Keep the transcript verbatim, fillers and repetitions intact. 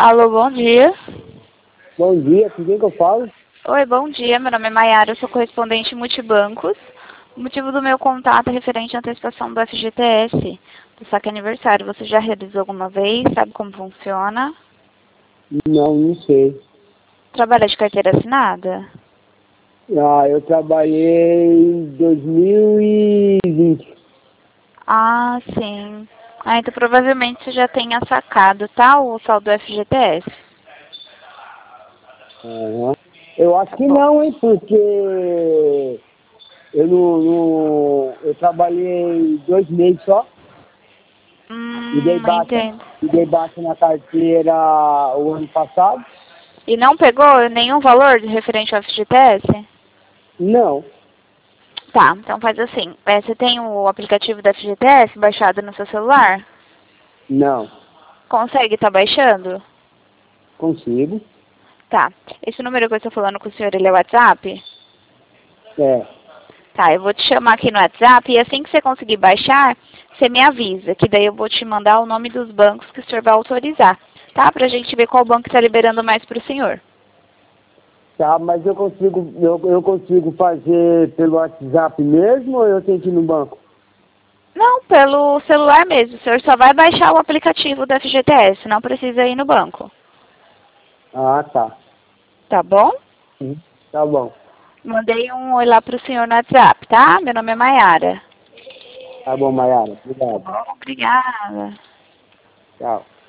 Alô, bom dia. Bom dia, com quem que eu falo? Oi, bom dia. Meu nome é Maiara, eu sou correspondente multibancos. O motivo do meu contato é referente à antecipação do F G T S, do saque aniversário. Você já realizou alguma vez? Sabe como funciona? Não, não sei. Trabalha de carteira assinada? Ah, eu trabalhei em dois mil e vinte. Ah, sim. Ah, então provavelmente você já tenha sacado, tá? O saldo do F G T S. Aham. Eu acho Tá que bom. não, hein, porque eu não, não- eu trabalhei dois meses só e dei Hum, baixa, entendo. e dei baixa na carteira o ano passado. E não pegou nenhum valor de referente ao F G T S? Não, Tá, então faz assim. É, você tem o aplicativo da F G T S baixado no seu celular? não, Consegue estar baixando? consigo. Tá. Esse número que eu estou falando com o senhor, ele é WhatsApp? É, Tá, eu vou te chamar aqui no WhatsApp e assim que você conseguir baixar, você me avisa, que daí eu vou te mandar o nome dos bancos que o senhor vai autorizar, tá? Pra gente ver qual banco está liberando mais pro senhor. tá, mas eu consigo, eu, eu consigo fazer pelo WhatsApp mesmo ou eu tenho que ir no banco? Não, pelo celular mesmo. O senhor só vai baixar o aplicativo do F G T S, não precisa ir no banco. Ah, tá. Tá bom? Hum, Tá bom. Mandei um oi lá pro senhor no WhatsApp, tá? Meu nome é Maiara. Tá bom, Maiara. Tá Obrigado. bom? Obrigada. Tchau.